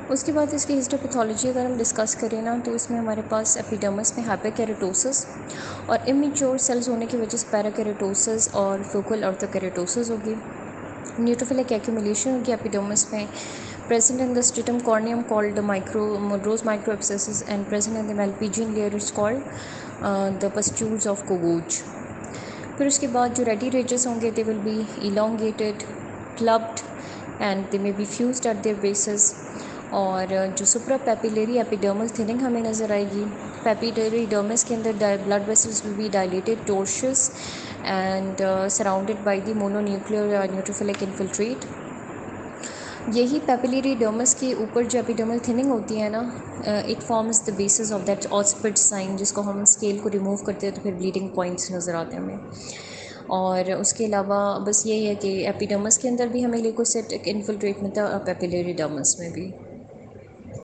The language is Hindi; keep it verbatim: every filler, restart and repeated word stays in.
उसके बाद इसकी हिस्टोपैथोलॉजी अगर हम डिस्कस करें ना, तो इसमें हमारे पास एपिडर्मिस में हाइपरकेरेटोसिस और इमेच्योर सेल्स होने की वजह से पैराकेरेटोसिस और फोकल ऑर्थोकेरेटोसिस होगी। न्यूट्रोफिलिक एक्यूमुलेशन होगी एपिडर्मिस में, present in the stratum corneum called the micro Monroe's microabscesses, and present in the Malpighian layer is called uh, the pustules of Kogoch. फिर उसके बाद जो रेडी रेजेस होंगे they will be elongated, clubbed and they may be fused at their bases. और जो सुप्रा पेपिलरी एपिडर्मल थिनिंग हमें नज़र आएगी, पेपिलरी डर्मिस के अंदर blood vessels will be dilated, tortuous and surrounded by the mononuclear neutrophilic infiltrate. यही पेपिलरी डर्मिस के ऊपर जो एपिडर्मल थिनिंग होती है ना, it forms the basis of that Auspitz sign, जिसको हम स्केल को रिमूव करते हैं तो फिर ब्लीडिंग पॉइंट्स नज़र आते हैं हमें। और उसके अलावा बस यही है कि एपिडर्मिस के अंदर भी हमें ल्यूकोसाइटिक इन्फिल्ट्रेट मिलता है और पेपिलरी डर्मिस में भी।